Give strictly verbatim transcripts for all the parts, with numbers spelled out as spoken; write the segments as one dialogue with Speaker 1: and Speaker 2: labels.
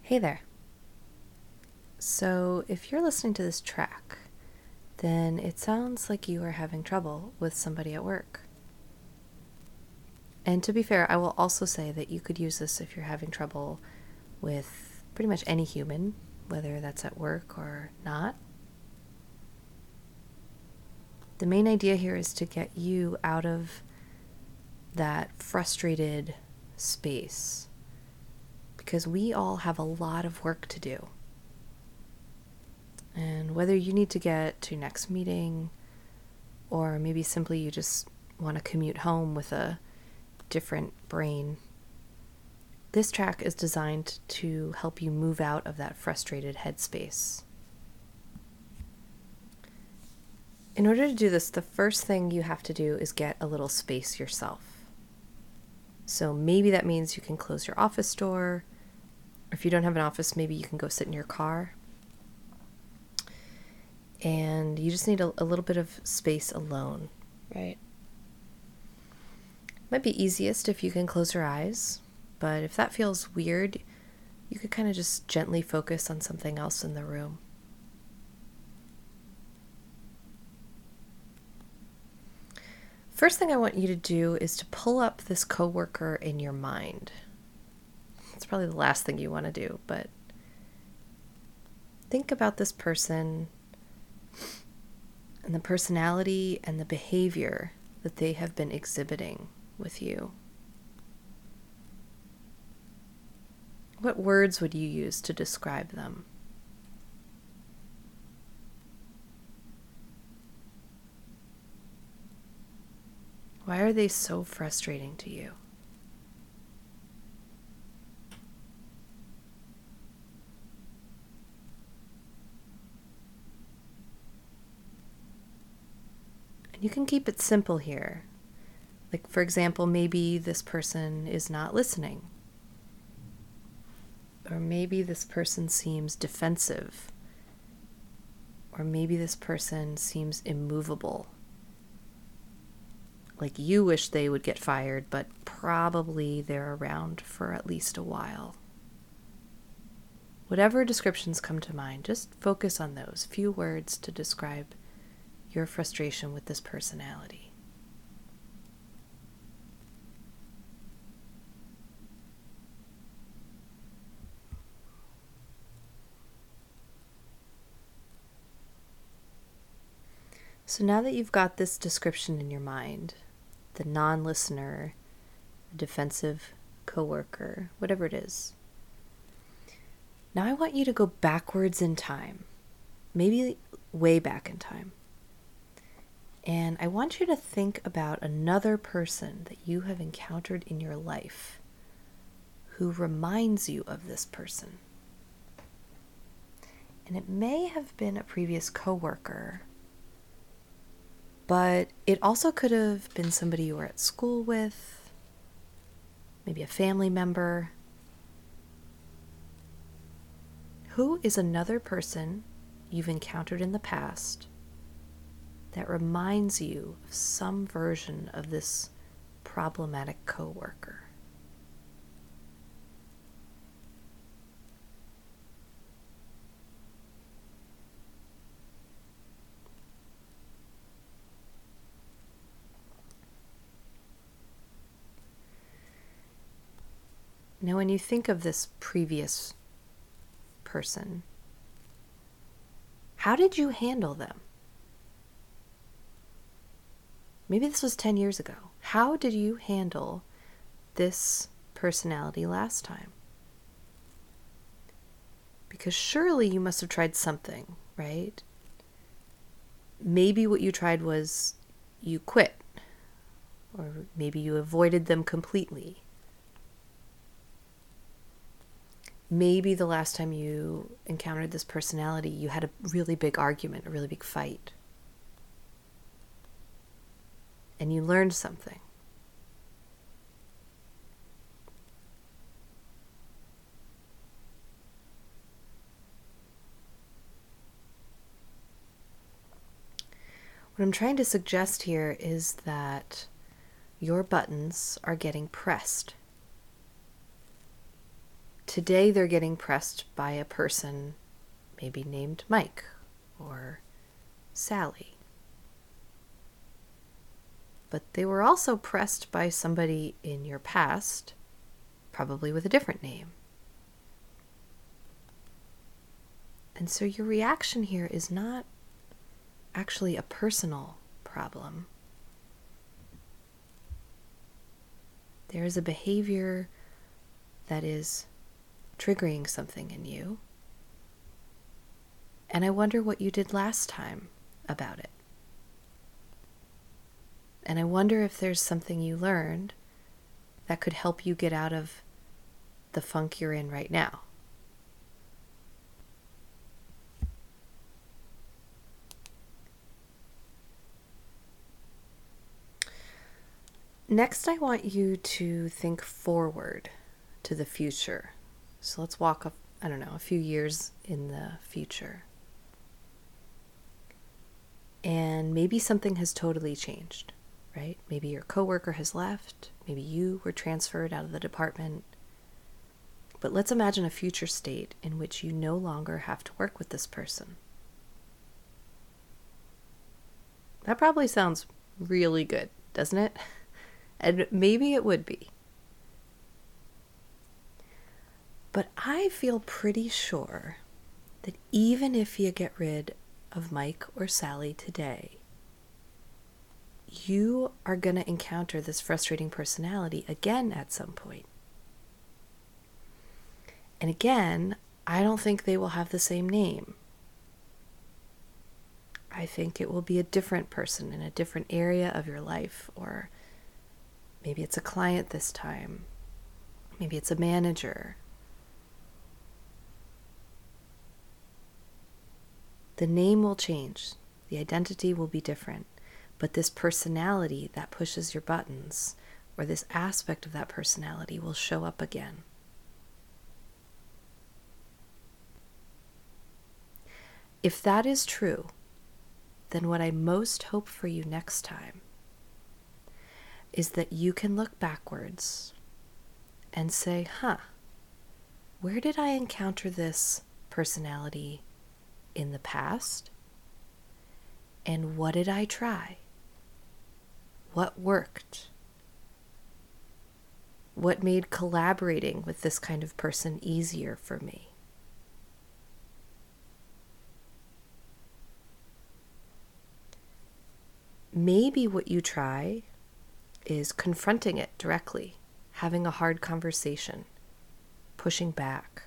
Speaker 1: Hey there. So, if you're listening to this track, then it sounds like you are having trouble with somebody at work. And to be fair, I will also say that you could use this if you're having trouble with pretty much any human, whether that's at work or not. The main idea here is to get you out of that frustrated space, because we all have a lot of work to do. And whether you need to get to your next meeting, or maybe simply you just want to commute home with a different brain, this track is designed to help you move out of that frustrated headspace. In order to do this, the first thing you have to do is get a little space yourself. So maybe that means you can close your office door. Or if you don't have an office, maybe you can go sit in your car. And you just need a, a little bit of space alone, right? Might be easiest if you can close your eyes, but if that feels weird, you could kind of just gently focus on something else in the room. First thing I want you to do is to pull up this coworker in your mind. It's probably the last thing you want to do, but think about this person and the personality and the behavior that they have been exhibiting with you. What words would you use to describe them? Why are they so frustrating to you? And you can keep it simple here. Like, for example, maybe this person is not listening. Or maybe this person seems defensive. Or maybe this person seems immovable. Like you wish they would get fired, but probably they're around for at least a while. Whatever descriptions come to mind, just focus on those few words to describe your frustration with this personality. So now that you've got this description in your mind, the non-listener, the defensive coworker, whatever it is, now I want you to go backwards in time, maybe way back in time. And I want you to think about another person that you have encountered in your life who reminds you of this person. And it may have been a previous coworker, but it also could have been somebody you were at school with, maybe a family member. Who is another person you've encountered in the past that reminds you of some version of this problematic coworker? Now, when you think of this previous person, how did you handle them? Maybe this was ten years ago. How did you handle this personality last time? Because surely you must have tried something, right? Maybe what you tried was you quit, or maybe you avoided them completely. Maybe the last time you encountered this personality, you had a really big argument, a really big fight. And you learned something. What I'm trying to suggest here is that your buttons are getting pressed. today they're getting pressed by a person maybe named Mike or Sally. But they were also pressed by somebody in your past, probably with a different name. And so your reaction here is not actually a personal problem. There is a behavior that is triggering something in you. And I wonder what you did last time about it. And I wonder if there's something you learned that could help you get out of the funk you're in right now. Next, I want you to think forward to the future. So let's walk up, I don't know, a few years in the future. And maybe something has totally changed, right? Maybe your coworker has left. Maybe you were transferred out of the department. But let's imagine a future state in which you no longer have to work with this person. That probably sounds really good, doesn't it? And maybe it would be. But I feel pretty sure that even if you get rid of Mike or Sally today, you are going to encounter this frustrating personality again at some point. And again, I don't think they will have the same name. I think it will be a different person in a different area of your life, or maybe it's a client this time. Maybe it's a manager. The name will change. The identity will be different. But this personality that pushes your buttons, or this aspect of that personality, will show up again. If that is true, then what I most hope for you next time is that you can look backwards and say, huh, where did I encounter this personality in the past? And what did I try? What worked? What made collaborating with this kind of person easier for me? Maybe what you try is confronting it directly, having a hard conversation, pushing back.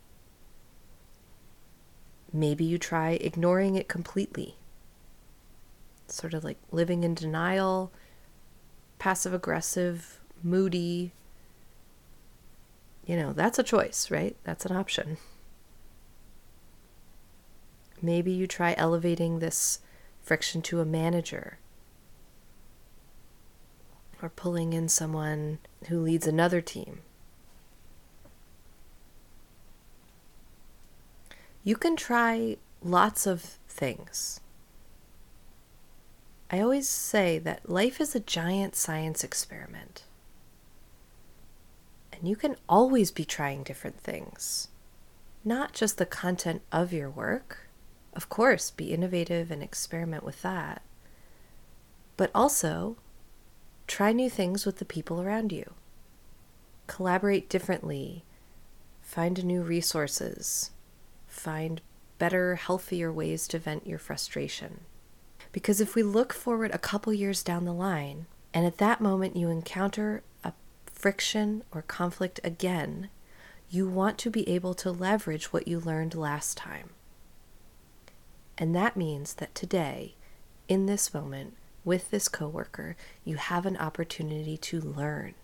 Speaker 1: Maybe you try ignoring it completely, sort of like living in denial, passive-aggressive, moody. You know, that's a choice, right? That's an option. Maybe you try elevating this friction to a manager, or pulling in someone who leads another team. You can try lots of things. I always say that life is a giant science experiment. And you can always be trying different things. Not just the content of your work. Of course, be innovative and experiment with that. But also, try new things with the people around you. Collaborate differently. Find new resources. Find better, healthier ways to vent your frustration. Because if we look forward a couple years down the line, and at that moment you encounter a friction or conflict again, you want to be able to leverage what you learned last time. And that means that today, in this moment, with this coworker, you have an opportunity to learn.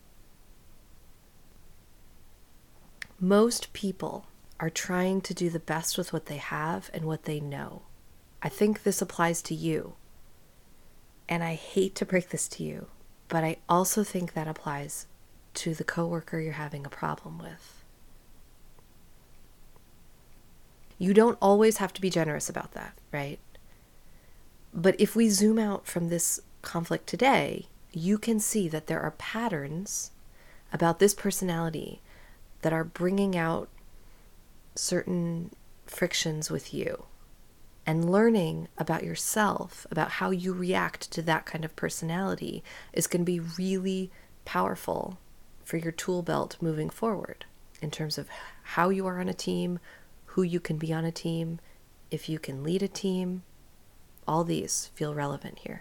Speaker 1: Most people are trying to do the best with what they have and what they know. I think this applies to you. And I hate to break this to you, but I also think that applies to the coworker you're having a problem with. You don't always have to be generous about that, right? But if we zoom out from this conflict today, you can see that there are patterns about this personality that are bringing out certain frictions with you, and learning about yourself, about how you react to that kind of personality, is going to be really powerful for your tool belt moving forward in terms of how you are on a team, who you can be on a team, if you can lead a team. All these feel relevant here.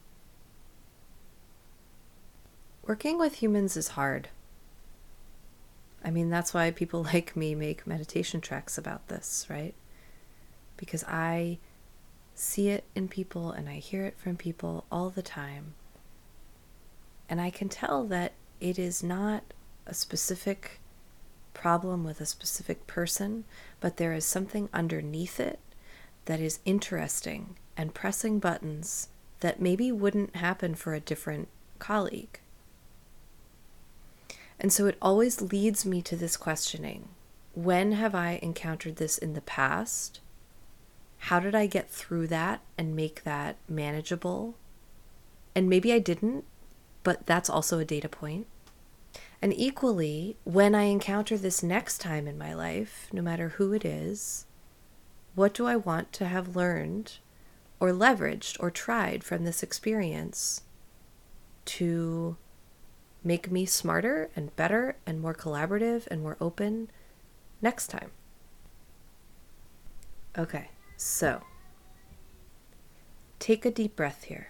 Speaker 1: Working with humans is hard. I mean, that's why people like me make meditation tracks about this, right? Because I see it in people and I hear it from people all the time. And I can tell that it is not a specific problem with a specific person, but there is something underneath it that is interesting and pressing buttons that maybe wouldn't happen for a different colleague. And so it always leads me to this questioning. When have I encountered this in the past? How did I get through that and make that manageable? And maybe I didn't, but that's also a data point. And equally, when I encounter this next time in my life, no matter who it is, what do I want to have learned or leveraged or tried from this experience to make me smarter and better and more collaborative and more open next time? Okay, so take a deep breath here.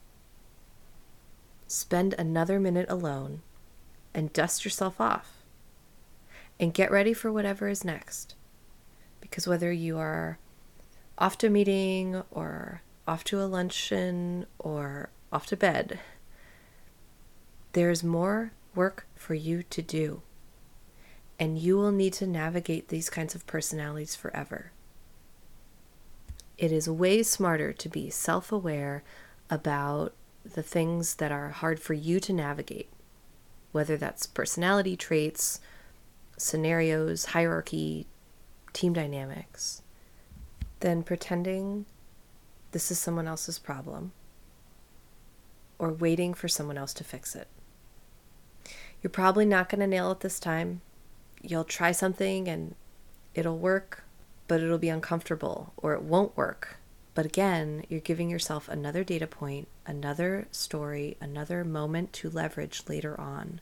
Speaker 1: Spend another minute alone and dust yourself off and get ready for whatever is next. Because whether you are off to a meeting or off to a luncheon or off to bed, there's more work for you to do. And you will need to navigate these kinds of personalities forever. It is way smarter to be self-aware about the things that are hard for you to navigate, whether that's personality traits, scenarios, hierarchy, team dynamics, than pretending this is someone else's problem or waiting for someone else to fix it. You're probably not going to nail it this time. You'll try something and it'll work, but it'll be uncomfortable, or it won't work. But again, you're giving yourself another data point, another story, another moment to leverage later on.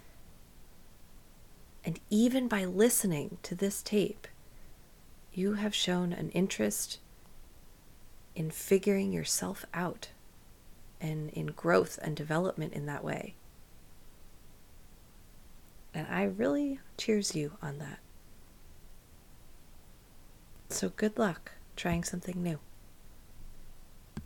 Speaker 1: And even by listening to this tape, you have shown an interest in figuring yourself out and in growth and development in that way. And I really cheers you on that. So good luck trying something new.